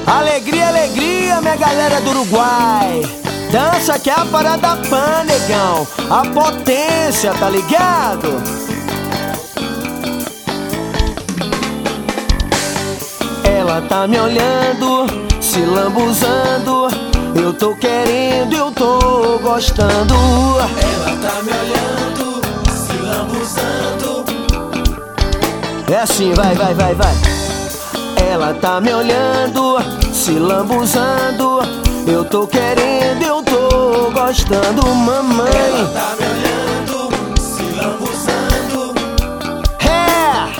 Alegria, alegria, minha galera do Uruguai. Dança que é a parada pan, negão. A potência, tá ligado? Ela tá me olhando, se lambuzando. Eu tô querendo, eu tô gostando. Ela tá me olhando, se lambuzando. É assim, vai. Ela tá me olhando, se lambuzando. Eu tô querendo, eu tô gostando, mamãe. Ela tá me olhando, se lambuzando. É!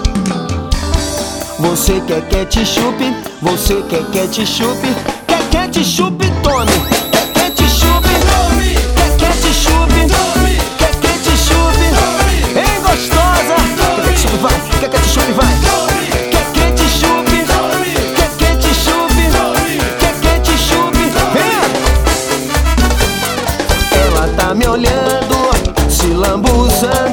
Você quer ketchup, você quer ketchup. Quer ketchup, tome. Quer ketchup, Tome. quer ketchup, Tome. quer ketchup. Tome. Ei, gostosa! Quer ketchup, vai, quer ketchup, vai. Tome. Quer ketchup, Tome. quer ketchup, Tome. quer ketchup. Vem! Ela tá me olhando, se lambuzando.